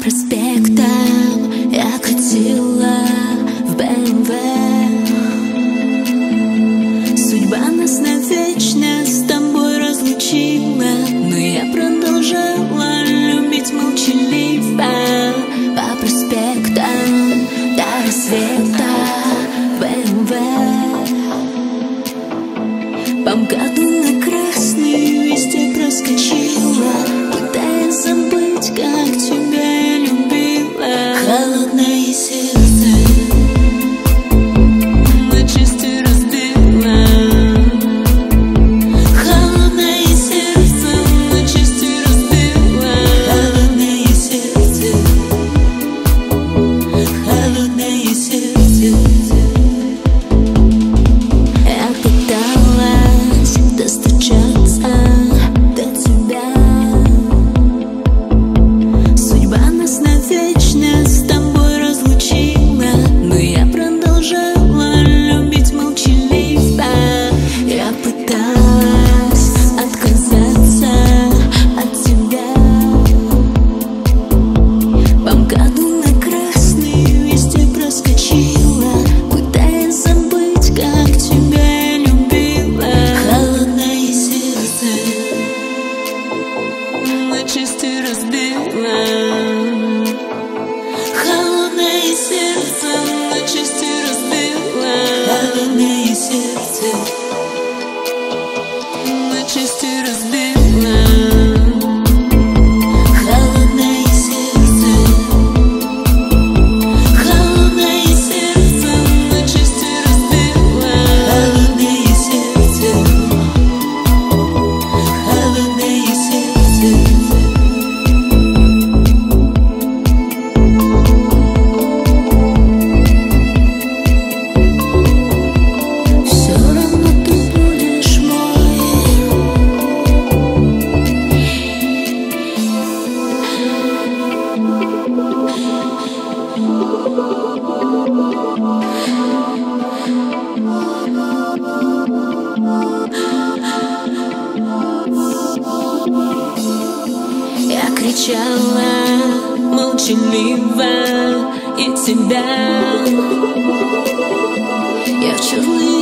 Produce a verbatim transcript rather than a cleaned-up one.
проспектам я катила в бэ эм вэ. Судьба нас навечно с тобой разлучила, но я продолжала любить молчаливо. По проспектам до рассвета в бэ эм вэ. По МКАДу на красный везде проскочила, пытаясь забыть, как тебя я любила. Холодное сердце на части разбила. Холодное сердце на части разбила. Холодное сердце, холодное сердце. Я пыталась достучаться до тебя. Судьба нас навечно с тобой разлучила, но я продолжала любить молчаливо. Я пыталась отказаться от тебя. По МКАДу на красный везде проскочила, пытаясь забыть, как тебя я любила. Холодное сердце на части разбила. Холодное сердце на части разбила. Холодное сердце на части разбила. Холодное сердце, холодное сердце на части разбила. Холодное сердце, холодное сердце. Все равно ты будешь мой. Я кричала молчаливо и тебя. Я в черный